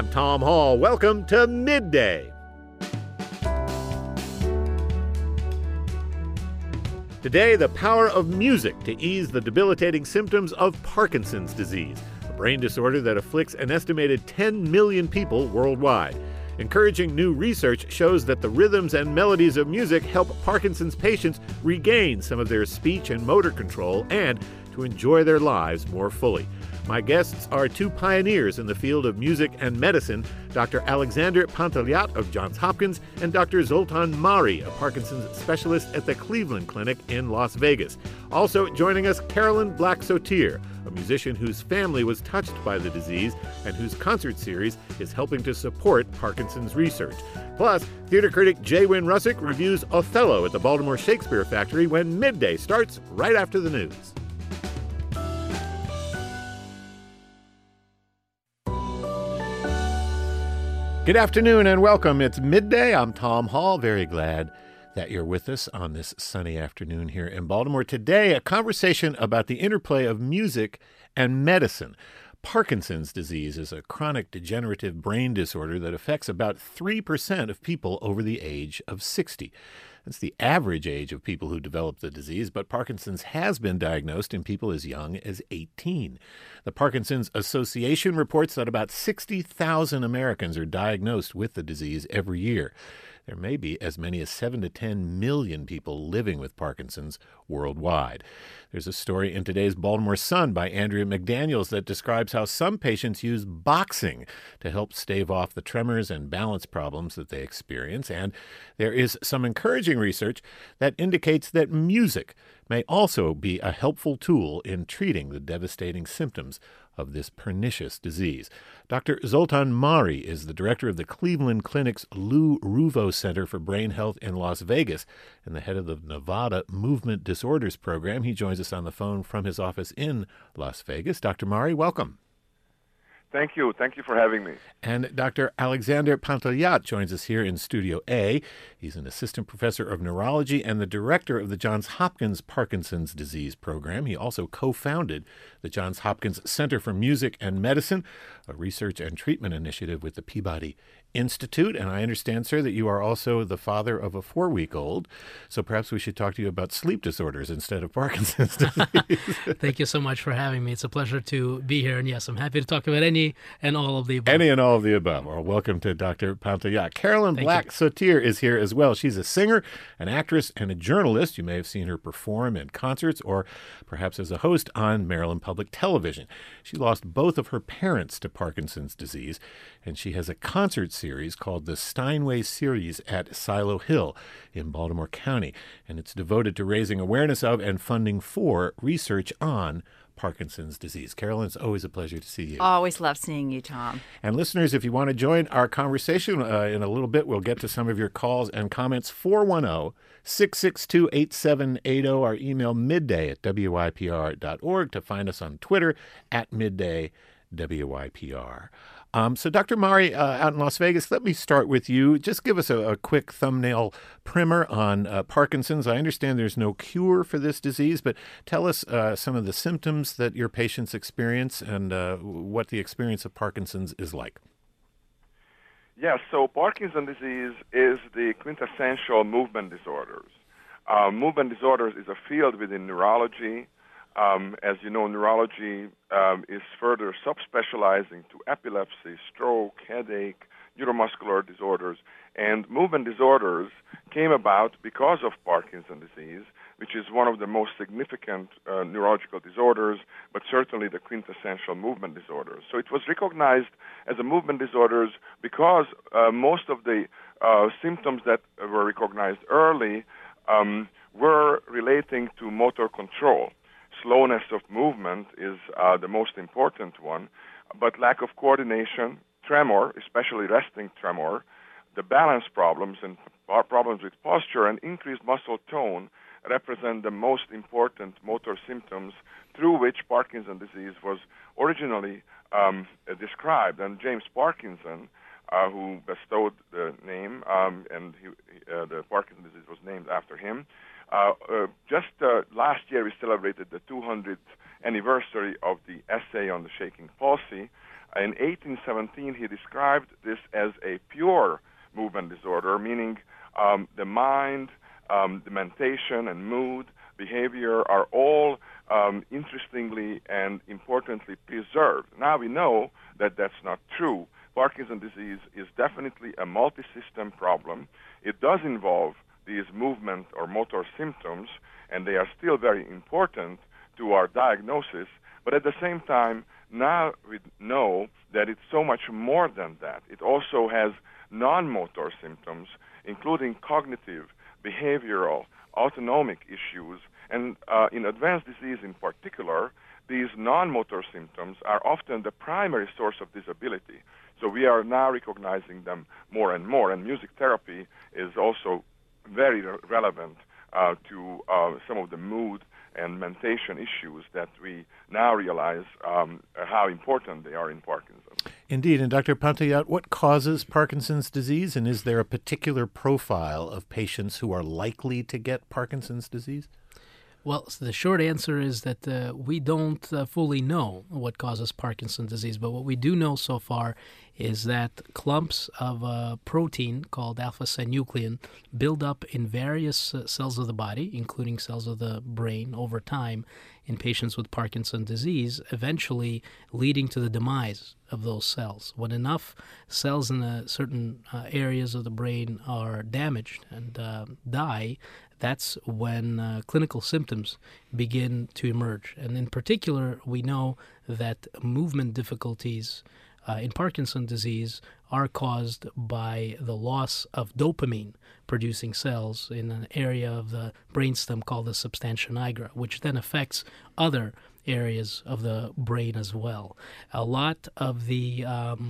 I'm Tom Hall. Welcome to Midday. Today, the power of music to ease the debilitating symptoms of Parkinson's disease, a brain disorder that afflicts an estimated 10 million people worldwide. Encouraging new research shows that the rhythms and melodies of music help Parkinson's patients regain some of their speech and motor control and to enjoy their lives more fully. My guests are two pioneers in the field of music and medicine, Dr. Alexander Pantellat of Johns Hopkins and Dr. Zoltan Mari, a Parkinson's specialist at the Cleveland Clinic in Las Vegas. Also joining us, Carolyn Black-Sotir, a musician whose family was touched by the disease and whose concert series is helping to support Parkinson's research. Plus, theater critic J. Wynn Russick reviews Othello at the Baltimore Shakespeare Factory when Midday starts right after the news. Good afternoon and welcome. It's Midday. I'm Tom Hall. Very glad that you're with us on this sunny afternoon here in Baltimore. Today, a conversation about the interplay of music and medicine. Parkinson's disease is a chronic degenerative brain disorder that affects about 3% of people over the age of 60. That's the average age of people who develop the disease, but Parkinson's has been diagnosed in people as young as 18. The Parkinson's Association reports that about 60,000 Americans are diagnosed with the disease every year. There may be as many as 7 to 10 million people living with Parkinson's worldwide. There's a story in today's Baltimore Sun by Andrea McDaniels that describes how some patients use boxing to help stave off the tremors and balance problems that they experience. And there is some encouraging research that indicates that music may also be a helpful tool in treating the devastating symptoms of this pernicious disease. Dr. Zoltan Mari is the director of the Cleveland Clinic's Lou Ruvo Center for Brain Health in Las Vegas and the head of the Nevada Movement Disorders Program. He joins us on the phone from his office in Las Vegas. Dr. Mari, welcome. Thank you. Thank you for having me. And Dr. Alexander Pantellat joins us here in Studio A. He's an assistant professor of neurology and the director of the Johns Hopkins Parkinson's Disease Program. He also co-founded the Johns Hopkins Center for Music and Medicine, a research and treatment initiative with the Peabody Institute. And I understand, sir, that you are also the father of a 4-week-old. So perhaps we should talk to you about sleep disorders instead of Parkinson's disease. Thank you so much for having me. It's a pleasure to be here. And yes, I'm happy to talk about any and all of the above. Any and all of the above. Well, welcome to Dr. Pantellat. Carolyn Black-Sotir is here as well. She's a singer, an actress, and a journalist. You may have seen her perform in concerts or perhaps as a host on Maryland Public Television. She lost both of her parents to Parkinson's disease, and she has a concert series called the Steinway Series at Silo Hill in Baltimore County, and it's devoted to raising awareness of and funding for research on Parkinson's disease. Carolyn, it's always a pleasure to see you. Always love seeing you, Tom. And listeners, if you want to join our conversation in a little bit, we'll get to some of your calls and comments. 410-662-8780. Our email midday@wypr.org. To find us on Twitter @midday_WYPR. So Dr. Mari, out in Las Vegas, let me start with you. Just give us a quick thumbnail primer on Parkinson's. I understand there's no cure for this disease, but tell us some of the symptoms that your patients experience and what the experience of Parkinson's is like. Yes, so Parkinson's disease is the quintessential movement disorders. Movement disorders is a field within neurology. As you know, neurology is further subspecializing to epilepsy, stroke, headache, neuromuscular disorders, and movement disorders came about because of Parkinson's disease, which is one of the most significant neurological disorders, but certainly the quintessential movement disorders. So it was recognized as a movement disorders because most of the symptoms that were recognized early were relating to motor control. Slowness of movement is the most important one, but lack of coordination, tremor, especially resting tremor, the balance problems and problems with posture, and increased muscle tone represent the most important motor symptoms through which Parkinson's disease was originally described. And James Parkinson, who bestowed the name, and the Parkinson's disease was named after him, just last year we celebrated the 200th anniversary of the essay on the shaking palsy, In 1817, he described this as a pure movement disorder, meaning the mind, the mentation, and mood, behavior are all interestingly and importantly preserved. Now we know that that's not true. Parkinson's disease is definitely a multi-system problem. It does involve these movement or motor symptoms, and they are still very important to our diagnosis. But at the same time, now we know that it's so much more than that. It also has non-motor symptoms, including cognitive, behavioral, autonomic issues. And in advanced disease in particular, these non-motor symptoms are often the primary source of disability. So we are now recognizing them more and more, and music therapy is also very relevant to some of the mood and mentation issues that we now realize how important they are in Parkinson's. Indeed. And Dr. Pantellat, what causes Parkinson's disease, and is there a particular profile of patients who are likely to get Parkinson's disease? Well, so the short answer is that we don't fully know what causes Parkinson's disease, but what we do know so far is that clumps of a protein called alpha-synuclein build up in various cells of the body, including cells of the brain, over time in patients with Parkinson's disease, eventually leading to the demise of those cells. When enough cells in certain areas of the brain are damaged and die, that's when clinical symptoms begin to emerge. And in particular, we know that movement difficulties in Parkinson's disease are caused by the loss of dopamine-producing cells in an area of the brainstem called the substantia nigra, which then affects other areas of the brain as well. A lot of the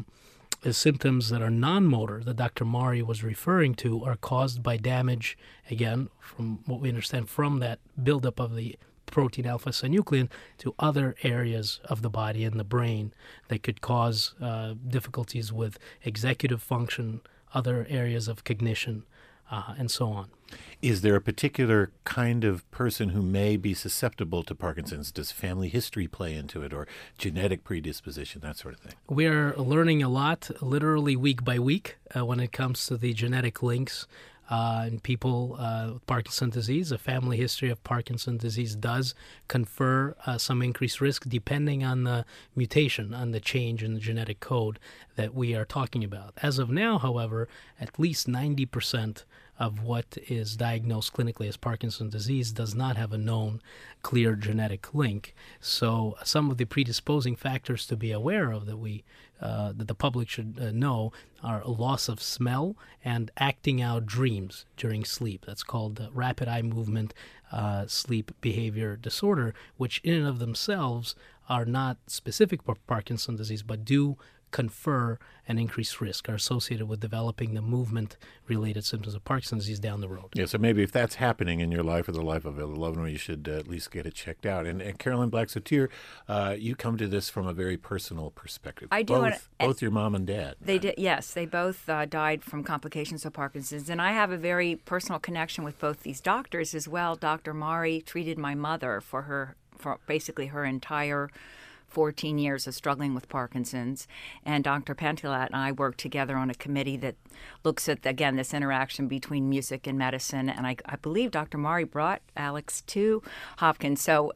symptoms that are non-motor that Dr. Mari was referring to are caused by damage, again, from what we understand from that buildup of the protein alpha-synuclein to other areas of the body and the brain that could cause difficulties with executive function, other areas of cognition, and so on. Is there a particular kind of person who may be susceptible to Parkinson's? Does family history play into it, or genetic predisposition, that sort of thing? We're learning a lot, literally week by week, when it comes to the genetic links in people with Parkinson's disease. A family history of Parkinson's disease does confer some increased risk depending on the mutation, on the change in the genetic code that we are talking about. As of now, however, at least 90% of what is diagnosed clinically as Parkinson's disease does not have a known clear genetic link. So some of the predisposing factors to be aware of that the public should know are a loss of smell and acting out dreams during sleep. That's called rapid eye movement sleep behavior disorder, which in and of themselves are not specific for Parkinson's disease, but do confer an increased risk, are associated with developing the movement-related symptoms of Parkinson's disease down the road. Yeah, so maybe if that's happening in your life or the life of a loved one, you should at least get it checked out. And Carolyn Black-Sotir, you come to this from a very personal perspective. I do. Both your mom and dad. They did. Yes, they both died from complications of Parkinson's, and I have a very personal connection with both these doctors as well. Dr. Mari treated my mother for basically her entire 14 years of struggling with Parkinson's. And Dr. Pantellat and I work together on a committee that looks at, again, this interaction between music and medicine. And I believe Dr. Mari brought Alex to Hopkins. So,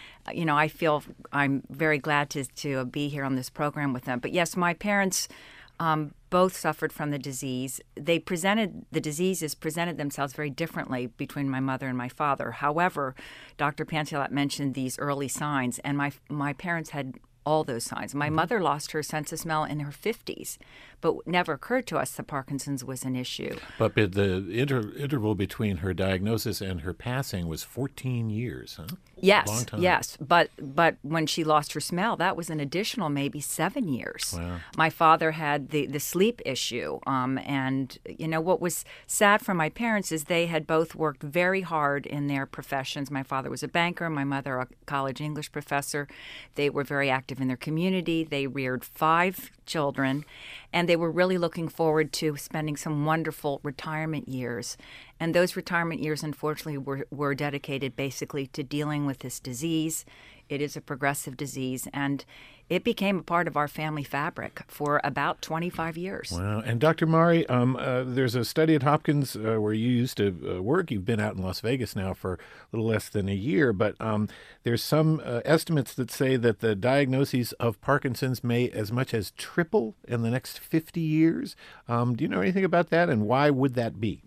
I feel I'm very glad to be here on this program with them. But yes, my parents both suffered from the disease. The diseases presented themselves very differently between my mother and my father. However, Dr. Pantellat mentioned these early signs, and my parents had all those signs. My mother lost her sense of smell in her 50s, but it never occurred to us that Parkinson's was an issue. But the interval between her diagnosis and her passing was 14 years, huh? Yes, long time. Yes. But when she lost her smell, that was an additional maybe 7 years. Wow. My father had the sleep issue. And, what was sad for my parents is they had both worked very hard in their professions. My father was a banker, my mother a college English professor. They were very active in their community. They reared 5 children, and they were really looking forward to spending some wonderful retirement years. And those retirement years, unfortunately, were dedicated basically to dealing with this disease. it is a progressive disease, and it became a part of our family fabric for about 25 years. Wow. And Dr. Mari, there's a study at Hopkins where you used to work. You've been out in Las Vegas now for a little less than a year, but there's some estimates that say that the diagnoses of Parkinson's may as much as triple in the next 50 years. Do you know anything about that, and why would that be?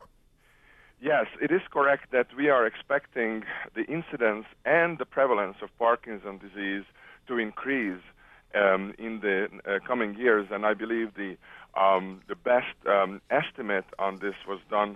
Yes, it is correct that we are expecting the incidence and the prevalence of Parkinson's disease to increase in the coming years, and I believe the best estimate on this was done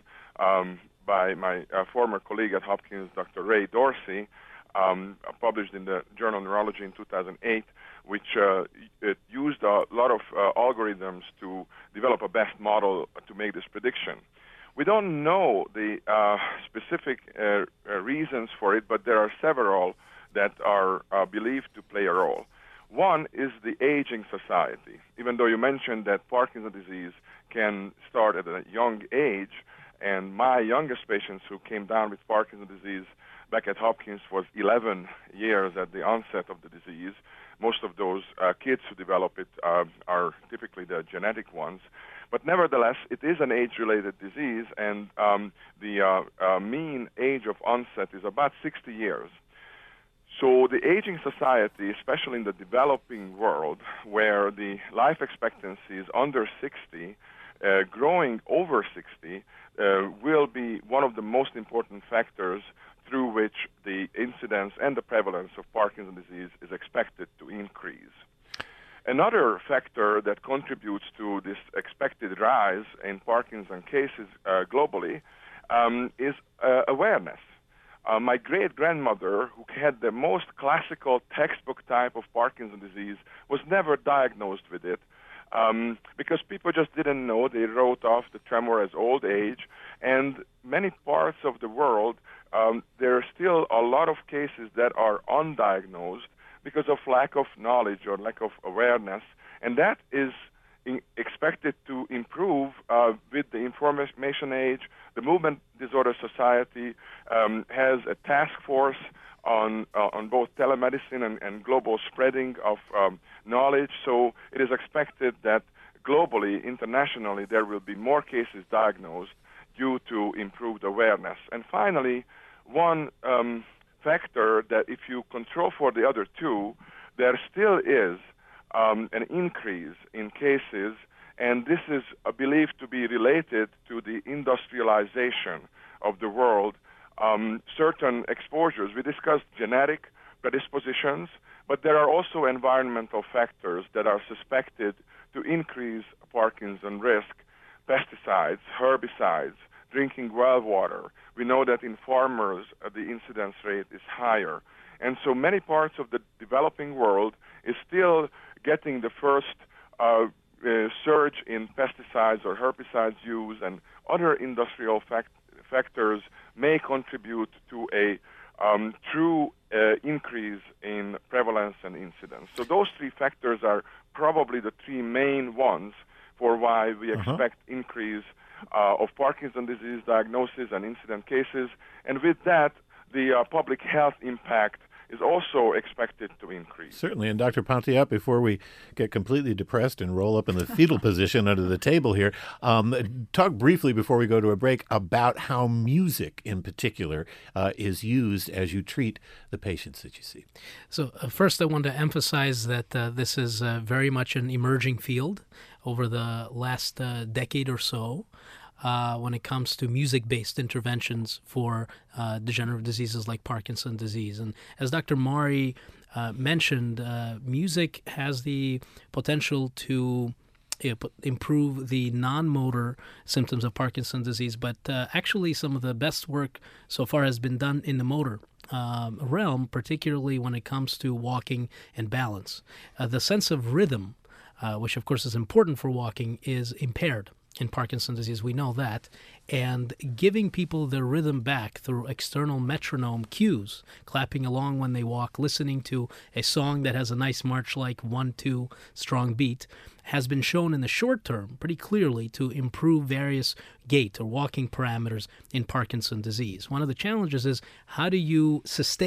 by my former colleague at Hopkins, Dr. Ray Dorsey, published in the Journal of Neurology in 2008, which it used a lot of algorithms to develop a best model to make this prediction. We don't know the specific reasons for it, but there are several that are believed to play a role. One is the aging society. Even though you mentioned that Parkinson's disease can start at a young age, and my youngest patients who came down with Parkinson's disease back at Hopkins was 11 years at the onset of the disease. Most of those kids who develop it are typically the genetic ones. But nevertheless, it is an age-related disease, and the mean age of onset is about 60 years. So the aging society, especially in the developing world, where the life expectancy is under 60, growing over 60, will be one of the most important factors through which the incidence and the prevalence of Parkinson's disease is expected to increase. Another factor that contributes to this expected rise in Parkinson's cases globally is awareness. My great-grandmother, who had the most classical textbook type of Parkinson's disease, was never diagnosed with it because people just didn't know. They wrote off the tremor as old age, and many parts of the world, there are still a lot of cases that are undiagnosed because of lack of knowledge or lack of awareness, and that is expected to improve with the information age. The Movement Disorder Society has a task force on both telemedicine and global spreading of knowledge, so it is expected that globally, internationally, there will be more cases diagnosed due to improved awareness. And finally, one factor that if you control for the other two, there still is an increase in cases, and this is believed to be related to the industrialization of the world. Certain exposures, we discussed genetic predispositions, but there are also environmental factors that are suspected to increase Parkinson's risk. Pesticides, herbicides, drinking well water. We know that in farmers, the incidence rate is higher. And so many parts of the developing world is still getting the first surge in pesticides or herbicides use, and other industrial factors may contribute to a true increase in prevalence and incidence. So those three factors are probably the three main ones for why we expect increase of Parkinson's disease diagnosis and incident cases. And with that, the public health impact is also expected to increase. Certainly. And Dr. Pantiat, before we get completely depressed and roll up in the fetal position under the table here, talk briefly before we go to a break about how music in particular is used as you treat the patients that you see. So first I want to emphasize that this is very much an emerging field over the last decade or so. When it comes to music-based interventions for degenerative diseases like Parkinson's disease. And as Dr. Mari mentioned, music has the potential to improve the non-motor symptoms of Parkinson's disease, but actually some of the best work so far has been done in the motor realm, particularly when it comes to walking and balance. The sense of rhythm, which of course is important for walking, is impaired in Parkinson's disease. We know that. And giving people their rhythm back through external metronome cues, clapping along when they walk, listening to a song that has a nice march-like 1-2 strong beat, has been shown in the short term pretty clearly to improve various gait or walking parameters in Parkinson's disease. One of the challenges is how do you sustain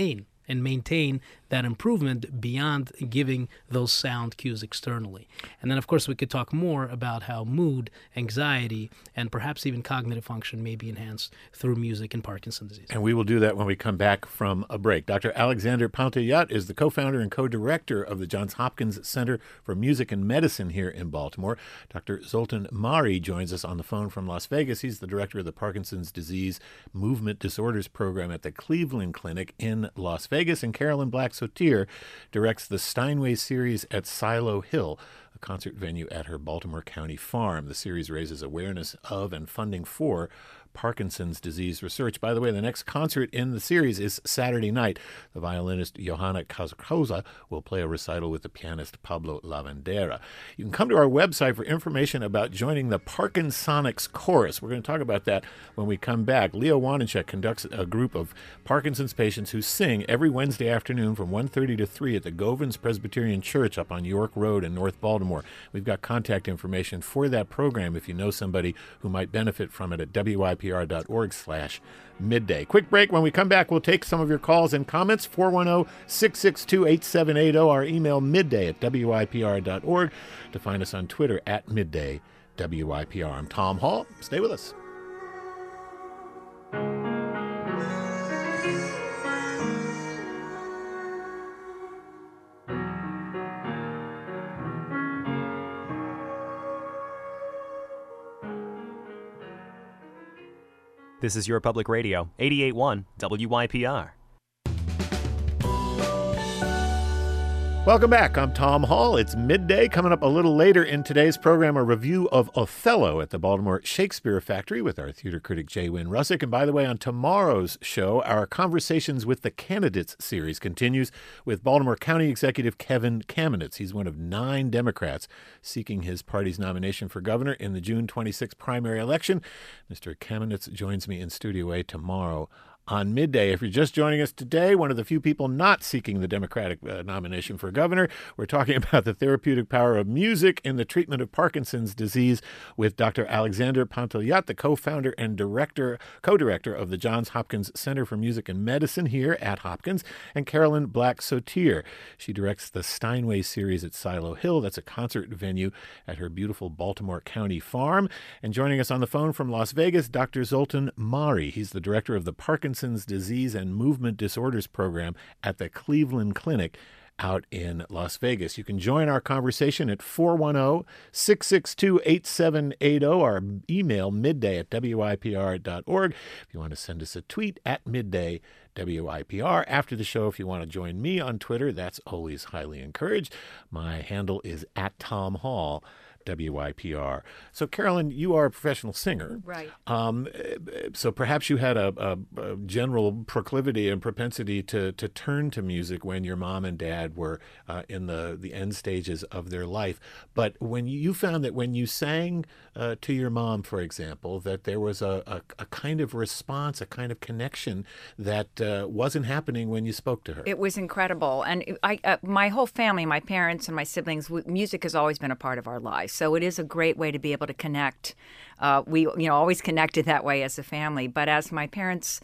and maintain that improvement beyond giving those sound cues externally. And then, of course, we could talk more about how mood, anxiety, and perhaps even cognitive function may be enhanced through music in Parkinson's disease. And we will do that when we come back from a break. Dr. Alexander Pantellat is the co-founder and co-director of the Johns Hopkins Center for Music and Medicine here in Baltimore. Dr. Zoltan Mari joins us on the phone from Las Vegas. He's the director of the Parkinson's Disease Movement Disorders Program at the Cleveland Clinic in Las Vegas. And Carolyn Black-Sotir directs the Steinway series at Silo Hill, a concert venue at her Baltimore County farm. The series raises awareness of and funding for Parkinson's disease research. By the way, the next concert in the series is Saturday night. The violinist Johanna Carcosa will play a recital with the pianist Pablo Lavandera. You can come to our website for information about joining the Parkinsonics Chorus. We're going to talk about that when we come back. Leo Wanencheck conducts a group of Parkinson's patients who sing every Wednesday afternoon from 1:30 to 3 at the Govans Presbyterian Church up on York Road in North Baltimore. We've got contact information for that program if you know somebody who might benefit from it at wypr.org/midday. Quick break. When we come back, we'll take some of your calls and comments. 410-662-8780. Our email midday@wypr.org. To find us on Twitter @midday_WYPR. I'm Tom Hall. Stay with us. This is your public radio, 88.1 WYPR. Welcome back. I'm Tom Hall. It's midday. Coming up a little later in today's program, a review of Othello at the Baltimore Shakespeare Factory with our theater critic J. Wynn Russick. And by the way, on tomorrow's show, our Conversations with the Candidates series continues with Baltimore County Executive Kevin Kamenetz. He's one of 9 Democrats seeking his party's nomination for governor in the June 26 primary election. Mr. Kamenetz joins me in Studio A tomorrow on midday. If you're just joining us today, one of the few people not seeking the Democratic nomination for governor, we're talking about the therapeutic power of music in the treatment of Parkinson's disease with Dr. Alexander Pantellat, the co-founder and co-director of the Johns Hopkins Center for Music and Medicine here at Hopkins, and Carolyn Black-Sotir. She directs the Steinway series at Silo Hill. That's a concert venue at her beautiful Baltimore County farm. And joining us on the phone from Las Vegas, Dr. Zoltan Mari. He's the director of the Parkinson's Disease and Movement Disorders Program at the Cleveland Clinic out in Las Vegas. You can join our conversation at 410-662-8780. Our email midday@wypr.org. If you want to send us a tweet @midday WYPR. After the show, if you want to join me on Twitter, that's always highly encouraged. My handle is @TomHall. WYPR. So, Carolyn, you are a professional singer. Right. So perhaps you had a general proclivity and propensity to turn to music when your mom and dad were in the end stages of their life. But when you found that when you sang to your mom, for example, that there was a kind of response, a kind of connection that wasn't happening when you spoke to her. It was incredible. And my whole family, my parents and my siblings, music has always been a part of our lives. So it is a great way to be able to connect. We always connected that way as a family. But as my parents'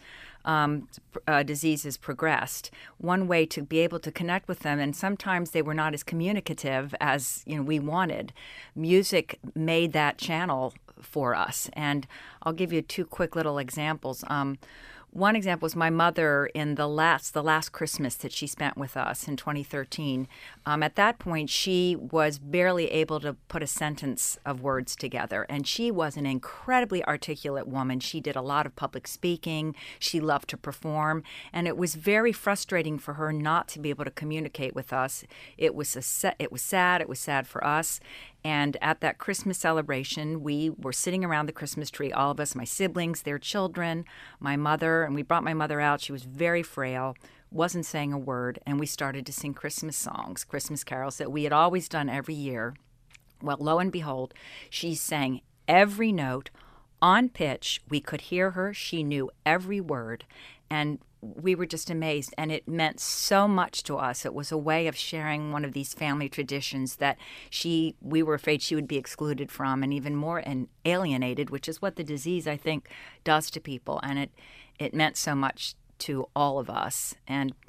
diseases progressed, one way to be able to connect with them, and sometimes they were not as communicative as we wanted, music made that channel for us. And I'll give you 2 quick little examples. One example was my mother in the last Christmas that she spent with us in 2013. At that point, she was barely able to put a sentence of words together. And she was an incredibly articulate woman. She did a lot of public speaking. She loved to perform. And it was very frustrating for her not to be able to communicate with us. It was sad. It was sad for us. And at that Christmas celebration, we were sitting around the Christmas tree, all of us, my siblings, their children, my mother, and we brought my mother out. She was very frail, wasn't saying a word, and we started to sing Christmas songs, Christmas carols that we had always done every year. Well, lo and behold, she sang every note on pitch. We could hear her. She knew every word. And we were just amazed, and it meant so much to us. It was a way of sharing one of these family traditions that we were afraid she would be excluded from, and even more alienated, which is what the disease, I think, does to people. And it meant so much to all of us. And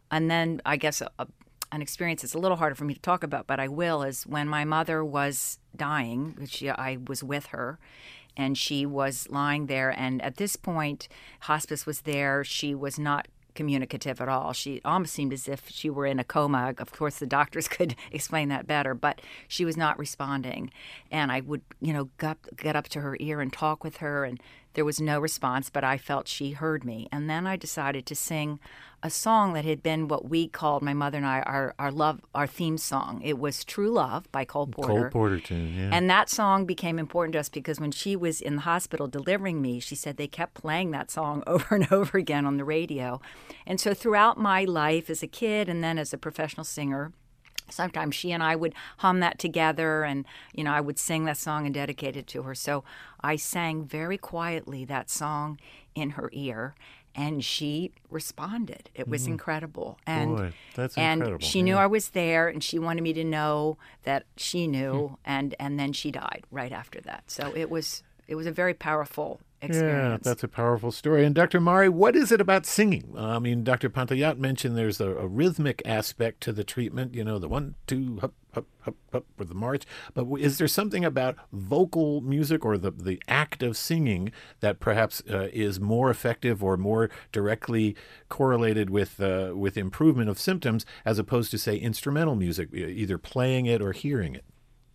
And then I guess an experience that's a little harder for me to talk about, but I will, is when my mother was dying, I was with her, and she was lying there. And at this point, hospice was there. She was not communicative at all. She almost seemed as if she were in a coma. Of course, the doctors could explain that better, but she was not responding. And I would, get up to her ear and talk with her, and there was no response, but I felt she heard me. And then I decided to sing a song that had been what we called, my mother and I, our theme song. It was True Love by Cole Porter. Cole Porter tune, yeah. And that song became important to us because when she was in the hospital delivering me, she said they kept playing that song over and over again on the radio. And so throughout my life as a kid and then as a professional singer, sometimes she and I would hum that together, and, I would sing that song and dedicate it to her. So I sang very quietly that song in her ear, and she responded. It was incredible. And, Boy, that's and incredible. she knew I was there, and she wanted me to know that she knew, and then she died right after that. So it was a very powerful experience. Yeah, that's a powerful story. And Dr. Mari, what is it about singing? I mean, Dr. Pantayat mentioned there's a rhythmic aspect to the treatment, the 1, 2, hup, hup, hup, hup, with the march. But is there something about vocal music or the act of singing that perhaps is more effective or more directly correlated with improvement of symptoms as opposed to, say, instrumental music, either playing it or hearing it?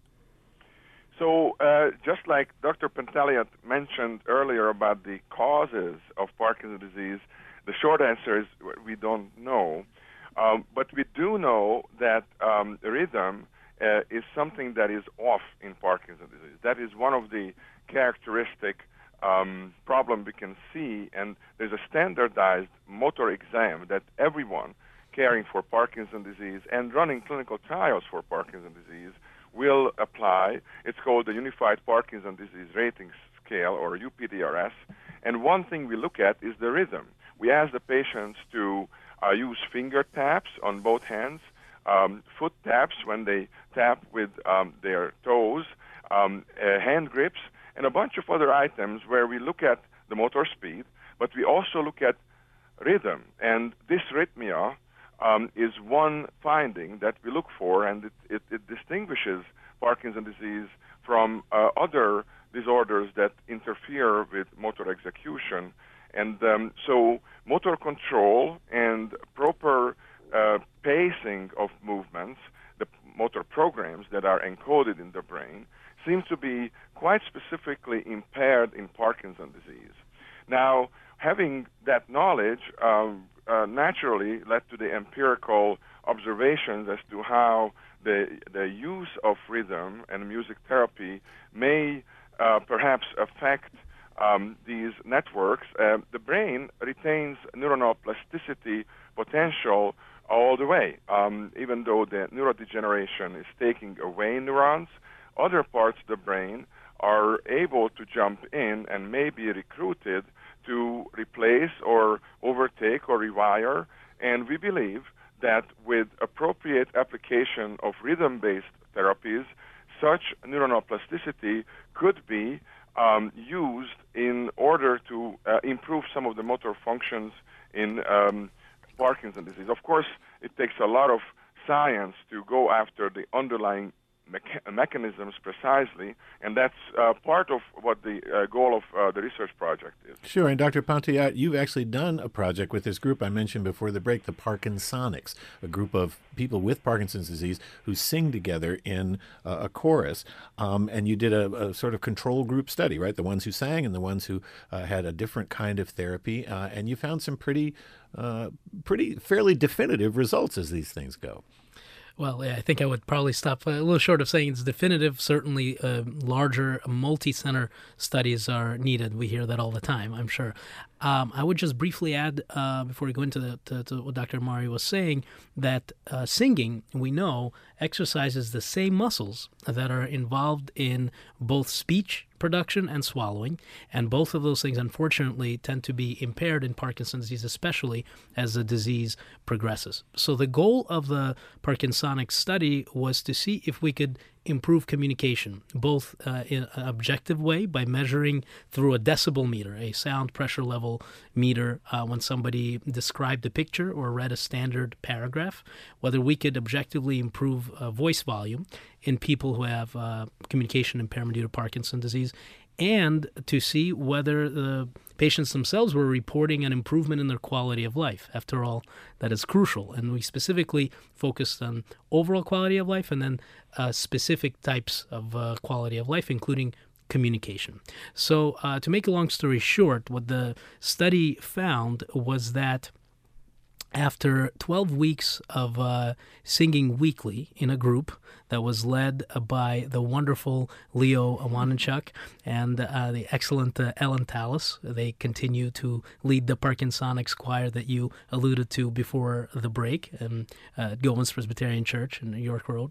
So just like Dr. Pantayat mentioned earlier about the causes of Parkinson's disease, the short answer is we don't know. But we do know that rhythm is something that is off in Parkinson's disease. That is one of the characteristic problem we can see, and there's a standardized motor exam that everyone caring for Parkinson's disease and running clinical trials for Parkinson's disease will apply. It's called the Unified Parkinson's Disease Rating Scale, or UPDRS. And one thing we look at is the rhythm. We ask the patients to use finger taps on both hands, foot taps when they tap with their toes, hand grips, and a bunch of other items where we look at the motor speed, but we also look at rhythm. And dysrhythmia is one finding that we look for, and it distinguishes Parkinson's disease from other disorders that interfere with motor execution. And so motor control and proper pacing of movements, the motor programs that are encoded in the brain, seem to be quite specifically impaired in Parkinson's disease. Now, having that knowledge naturally led to the empirical observations as to how the use of rhythm and music therapy may perhaps affect these networks. The brain retains neuronal plasticity potential all the way. Even though the neurodegeneration is taking away neurons, other parts of the brain are able to jump in and may be recruited to replace or overtake or rewire. And we believe that with appropriate application of rhythm-based therapies, such neuronal plasticity could be used in order to improve some of the motor functions in Parkinson's disease. Of course, it takes a lot of science to go after the underlying mechanisms precisely, and that's part of what the goal of the research project is. Sure, and Dr. Pantayat, you've actually done a project with this group I mentioned before the break, the Parkinsonics, a group of people with Parkinson's disease who sing together in a chorus, and you did a sort of control group study, right? The ones who sang and the ones who had a different kind of therapy, and you found some fairly definitive results as these things go. Well, yeah, I think I would probably stop a little short of saying it's definitive. Certainly, larger multi-center studies are needed. We hear that all the time, I'm sure. I would just briefly add, before we go into to what Dr. Mari was saying, that singing, we know, exercises the same muscles that are involved in both speech production and swallowing, and both of those things, unfortunately, tend to be impaired in Parkinson's disease, especially as the disease progresses. So the goal of the Parkinsonics study was to see if we could improve communication, both in an objective way by measuring through a decibel meter, a sound pressure level meter, when somebody described a picture or read a standard paragraph, whether we could objectively improve voice volume in people who have communication impairment due to Parkinson's disease, and to see whether the patients themselves were reporting an improvement in their quality of life. After all, that is crucial. And we specifically focused on overall quality of life and then specific types of quality of life, including communication. So to make a long story short, what the study found was that after 12 weeks of singing weekly in a group that was led by the wonderful Leo Awanenchuk and the excellent Ellen Tallis, they continue to lead the Parkinsonics choir that you alluded to before the break at Goins Presbyterian Church in York Road.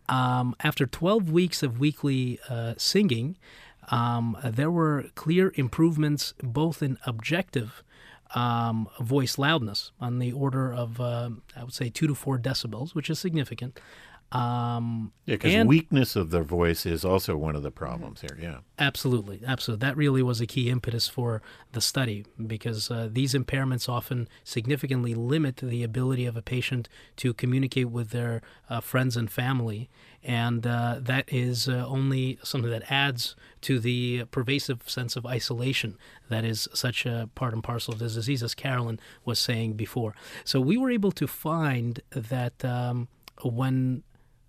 After 12 weeks of weekly singing, there were clear improvements both in objective voice loudness on the order of, I would say, 2 to 4 decibels, which is significant. Because weakness of their voice is also one of the problems here, yeah. Absolutely. That really was a key impetus for the study, because these impairments often significantly limit the ability of a patient to communicate with their friends and family, and that is only something that adds to the pervasive sense of isolation that is such a part and parcel of this disease, as Carolyn was saying before. So we were able to find that when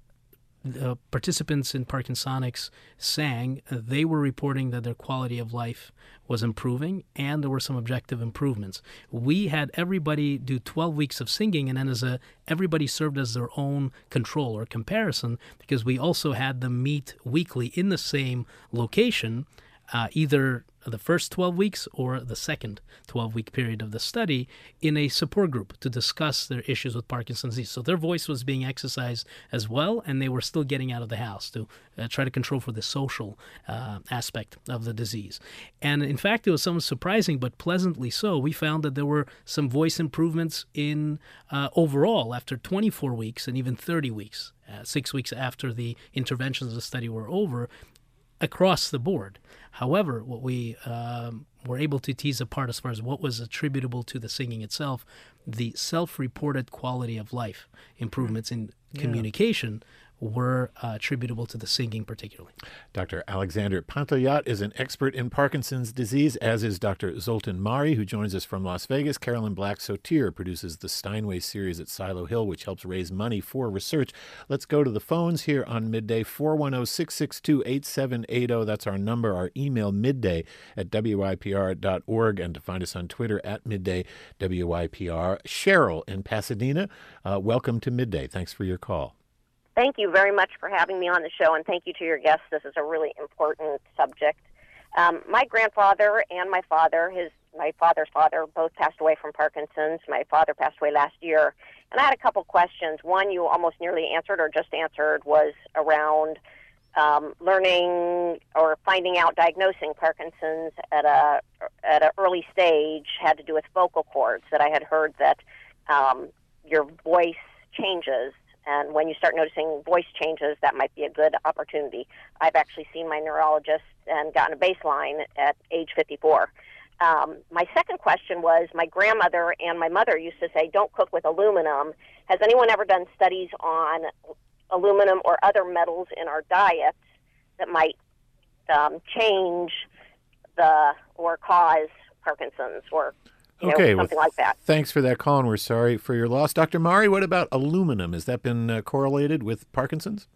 the participants in Parkinsonics sang, they were reporting that their quality of life was improving, and there were some objective improvements. We had everybody do 12 weeks of singing, and then everybody served as their own control or comparison, because we also had them meet weekly in the same location, either the first 12 weeks or the second 12-week period of the study, in a support group to discuss their issues with Parkinson's disease. So their voice was being exercised as well, and they were still getting out of the house to try to control for the social aspect of the disease. And in fact, it was somewhat surprising, but pleasantly so. We found that there were some voice improvements in overall after 24 weeks and even 30 weeks, 6 weeks after the interventions of the study were over, across the board. However, what we were able to tease apart as far as what was attributable to the singing itself, the self-reported quality of life improvements in communication were attributable to the singing particularly. Dr. Alexander Pantoyat is an expert in Parkinson's disease, as is Dr. Zoltan Mari, who joins us from Las Vegas. Carolyn Black-Sotir produces the Steinway series at Silo Hill, which helps raise money for research. Let's go to the phones here on Midday, 410-662-8780. That's our number. Our email, midday@wypr.org, and to find us on Twitter @MiddayWYPR. Cheryl in Pasadena, welcome to Midday. Thanks for your call. Thank you very much for having me on the show, and thank you to your guests. This is a really important subject. My grandfather and my father's father, both passed away from Parkinson's. My father passed away last year. And I had a couple questions. One you almost nearly answered or just answered was around learning or finding out, diagnosing Parkinson's at an early stage had to do with vocal cords, that I had heard that your voice changes. And when you start noticing voice changes, that might be a good opportunity. I've actually seen my neurologist and gotten a baseline at age 54. My second question was, my grandmother and my mother used to say, don't cook with aluminum. Has anyone ever done studies on aluminum or other metals in our diets that might change or cause Parkinson's or something like that? Thanks for that call, and we're sorry for your loss. Dr. Mari, what about aluminum? Has that been correlated with Parkinson's?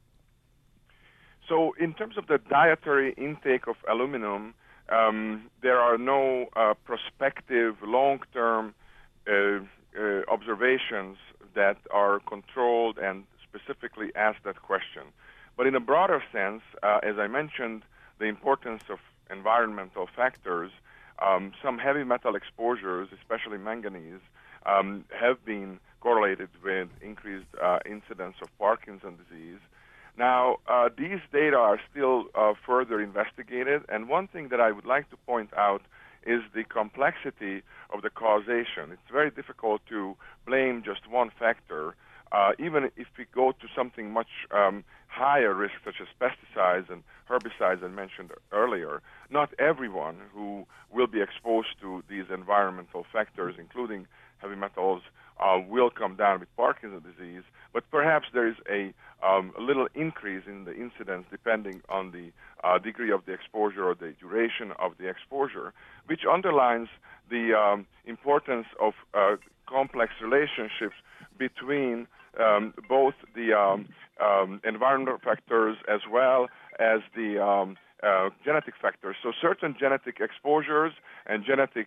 So in terms of the dietary intake of aluminum, there are no prospective long-term observations that are controlled and specifically ask that question. But in a broader sense, as I mentioned, the importance of environmental factors, some heavy metal exposures, especially manganese, have been correlated with increased incidence of Parkinson's disease. Now, these data are still further investigated, and one thing that I would like to point out is the complexity of the causation. It's very difficult to blame just one factor. even if we go to something much higher risk, such as pesticides and herbicides I mentioned earlier, not everyone who will be exposed to these environmental factors, including heavy metals, will come down with Parkinson's disease, but perhaps there is a little increase in the incidence depending on the degree of the exposure or the duration of the exposure, which underlines the importance of complex relationships between both the environmental factors as well as the genetic factors. So certain genetic exposures and genetic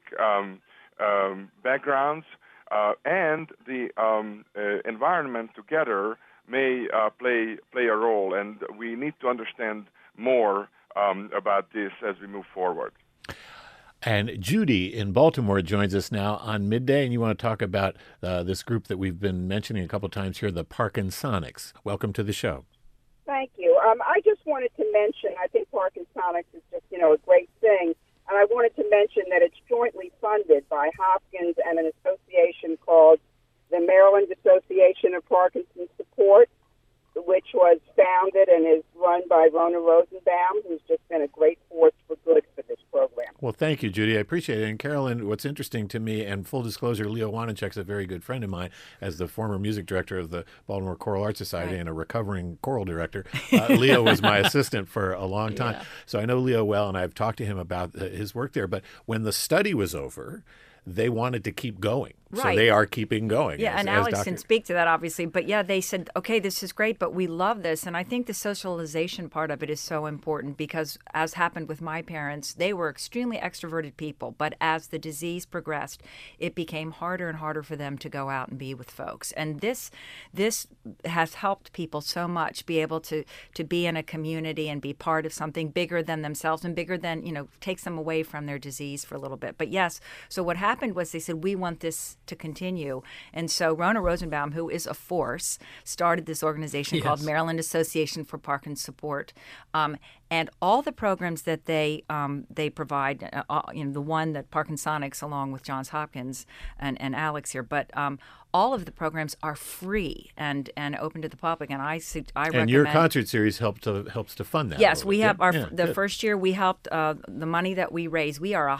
backgrounds and the environment together may play a role, and we need to understand more about this as we move forward. And Judy in Baltimore joins us now on Midday, and you want to talk about this group that we've been mentioning a couple times here, the Parkinsonics. Welcome to the show. Thank you. I just wanted to mention, I think Parkinsonics is just, a great thing, and I wanted to mention that it's jointly funded by Hopkins and an association called the Maryland Association of Parkinson's Support, which was founded and is run by Rona Rosenbaum, who's just been a great force for good for this program. Well, thank you, Judy. I appreciate it. And Carolyn, what's interesting to me, and full disclosure, Leo Wanacek's a very good friend of mine as the former music director of the Baltimore Choral Arts Society and a recovering choral director. Leo was my assistant for a long time. Yeah. So I know Leo well, and I've talked to him about his work there. But when the study was over, they wanted to keep going. Right. So they are keeping going. Yeah, and Alex can speak to that, obviously. But yeah, they said, okay, this is great, but we love this. And I think the socialization part of it is so important because, as happened with my parents, they were extremely extroverted people. But as the disease progressed, it became harder and harder for them to go out and be with folks. And this has helped people so much be able to be in a community and be part of something bigger than themselves and bigger than, takes them away from their disease for a little bit. But yes, so what happened was they said, we want this to continue. And so Rona Rosenbaum, who is a force, started this organization called Maryland Association for Parkinson's Support. And all the programs that they provide, the one that Parkinsonics, along with Johns Hopkins and Alex here, but all of the programs are free and open to the public. And I recommend. And your concert series helps to fund that. Yes, we have the first year we helped the money that we raise. We are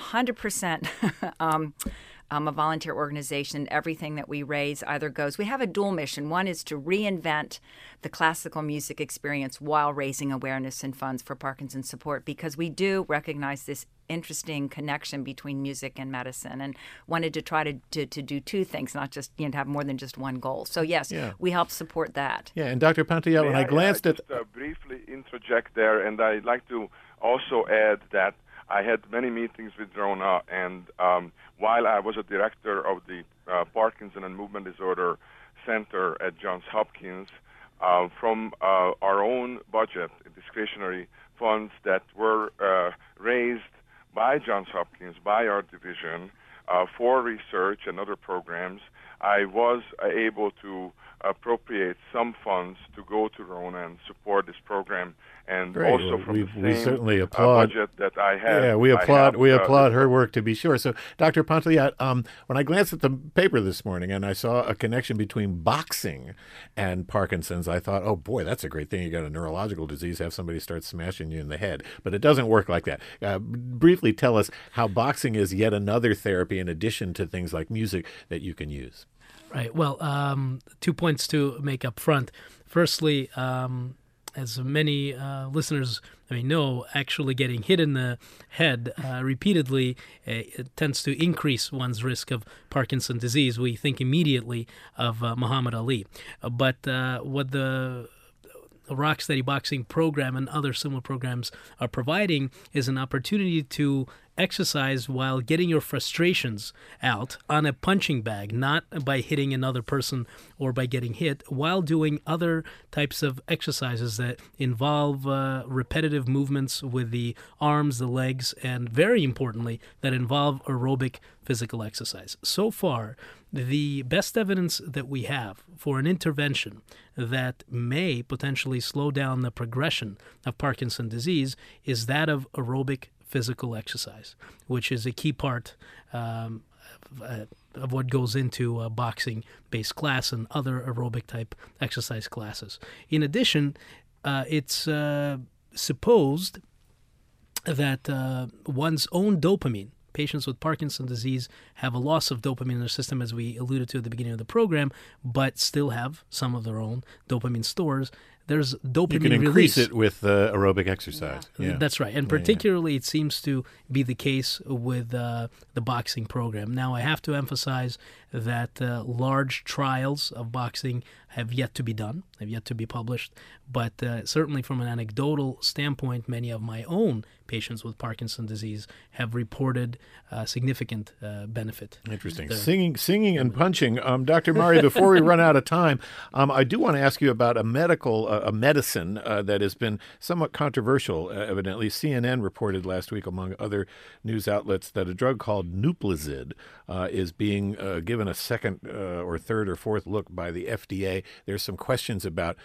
100%. A volunteer organization. Everything that we raise either goes. We have a dual mission. One is to reinvent the classical music experience while raising awareness and funds for Parkinson's support, because we do recognize this interesting connection between music and medicine, and wanted to try to do two things, not just to have more than just one goal. So yes, we help support that. Yeah, and Dr. Pantoja, when I glanced at briefly interject there, and I'd like to also add that I had many meetings with Rona, and while I was a director of the Parkinson and Movement Disorder Center at Johns Hopkins, from our own budget, discretionary funds that were raised by Johns Hopkins, by our division, for research and other programs, I was able to appropriate some funds to go to Rona and support this program, and Great. also from the we same certainly applaud, budget that I had. Yeah, we applaud her work, to be sure. So, Dr. Pantoja, when I glanced at the paper this morning and I saw a connection between boxing and Parkinson's, I thought, oh boy, that's a great thing. You got a neurological disease, have somebody start smashing you in the head. But it doesn't work like that. Briefly tell us how boxing is yet another therapy in addition to things like music that you can use. Right. Well, 2 points to make up front. Firstly, as many listeners may know, actually getting hit in the head repeatedly it tends to increase one's risk of Parkinson's disease. We think immediately of Muhammad Ali. But what the Rocksteady Boxing program and other similar programs are providing is an opportunity to exercise while getting your frustrations out on a punching bag, not by hitting another person or by getting hit, while doing other types of exercises that involve repetitive movements with the arms, the legs, and very importantly, that involve aerobic physical exercise. So far, the best evidence that we have for an intervention that may potentially slow down the progression of Parkinson's disease is that of aerobic physical exercise, which is a key part of what goes into a boxing-based class and other aerobic-type exercise classes. In addition, it's supposed that one's own dopamine, patients with Parkinson's disease have a loss of dopamine in their system, as we alluded to at the beginning of the program, but still have some of their own dopamine stores. There's dopamine You can increase release. it with aerobic exercise. Yeah. That's right. And particularly it seems to be the case with the boxing program. Now, I have to emphasize that large trials of boxing have yet to be done, have yet to be published. But certainly from an anecdotal standpoint, many of my own patients with Parkinson's disease have reported significant benefit. Interesting. Singing and punching. Dr. Mari, before we run out of time, I do want to ask you about a medicine that has been somewhat controversial, evidently. CNN reported last week, among other news outlets, that a drug called Nuplazid is being given a second or third or fourth look by the FDA. There's some questions about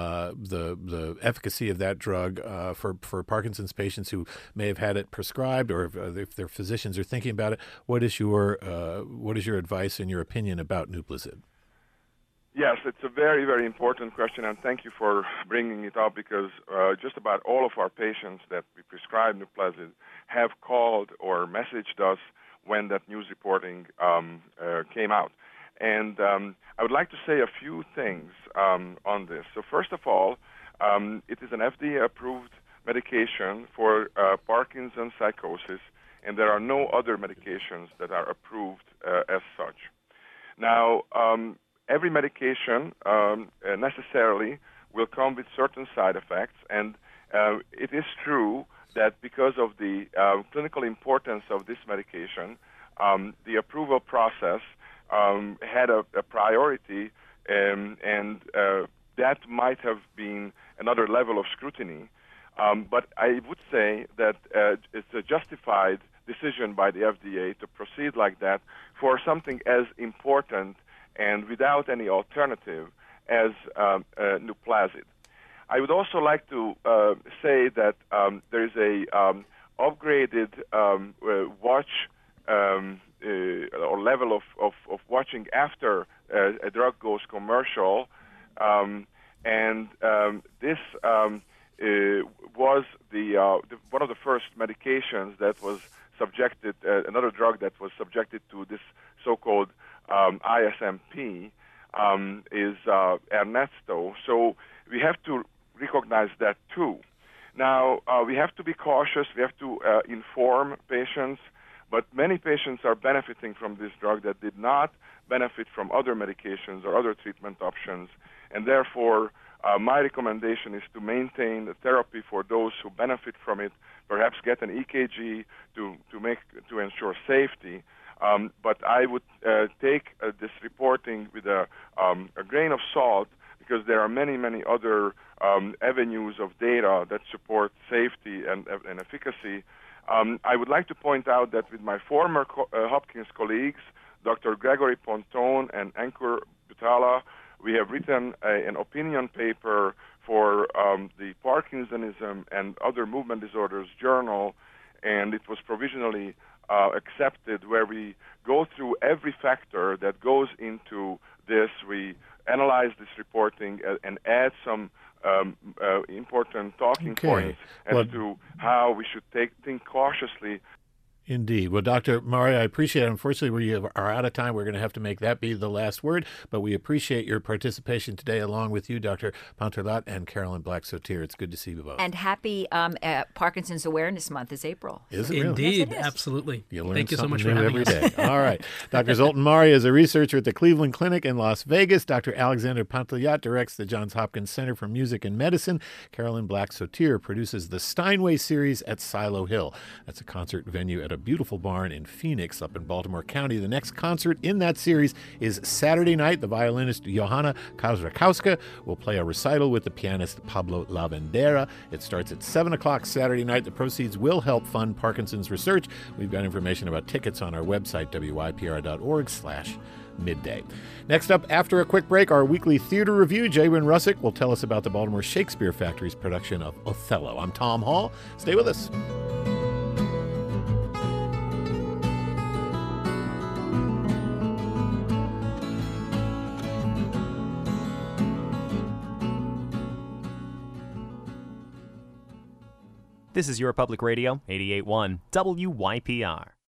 the efficacy of that drug for Parkinson's patients who may have had it prescribed, or if their physicians are thinking about it. What is your advice and your opinion about Nuplazid? Yes, it's a very, very important question, and thank you for bringing it up, because just about all of our patients that we prescribe Nuplazid have called or messaged us when that news reporting came out. And I would like to say a few things on this. So first of all, it is an FDA-approved medication for Parkinson's psychosis, and there are no other medications that are approved as such. Now, every medication necessarily will come with certain side effects, and it is true that because of the clinical importance of this medication, the approval process had a priority, and that might have been another level of scrutiny. But I would say that it's a justified decision by the FDA to proceed like that for something as important and without any alternative as Nuplazid. I would also like to say that there is a upgraded watch or level of watching after a drug goes commercial, and this was one of the first medications that was subjected, another drug that was subjected to this so-called ISMP is Ernesto. So we have to recognize that too. Now, we have to be cautious. We have to inform patients, but many patients are benefiting from this drug that did not benefit from other medications or other treatment options, and therefore my recommendation is to maintain the therapy for those who benefit from it, perhaps get an EKG to ensure safety. But I would take this reporting with a grain of salt, because there are many, many other avenues of data that support safety and efficacy. I would like to point out that with my former Hopkins colleagues, Dr. Gregory Pontone and Ankur Butala, we have written an opinion paper for the Parkinsonism and Other Movement Disorders Journal, and it was provisionally accepted, where we go through every factor that goes into this. We analyze this reporting and add some important talking points as to how we should think cautiously. Indeed. Well, Dr. Mari, I appreciate it. Unfortunately, we are out of time. We're going to have to make that be the last word, but we appreciate your participation today, along with you, Dr. Panterlat and Carolyn Black-Sotir. It's good to see you both. And happy Parkinson's Awareness Month is April. Is it really? Indeed, Yes, it is. absolutely. You learn Thank you so much something for new having every us. day. All right. Dr. Zoltan Mari is a researcher at the Cleveland Clinic in Las Vegas. Dr. Alexander Pantellat directs the Johns Hopkins Center for Music and Medicine. Carolyn Black-Sotir produces the Steinway series at Silo Hill. That's a concert venue at a beautiful barn in Phoenix, up in Baltimore County. The next concert in that series is Saturday night. The violinist Johanna Kazrakowska will play a recital with the pianist Pablo Lavendera. It starts at 7 o'clock Saturday night. The proceeds will help fund Parkinson's research. We've got information about tickets on our website, wypr.org/midday. Next up, after a quick break, our weekly theater review. Jaywin Russick will tell us about the Baltimore Shakespeare Factory's production of Othello. I'm Tom Hall. Stay with us. This is your Public Radio, 88.1 WYPR.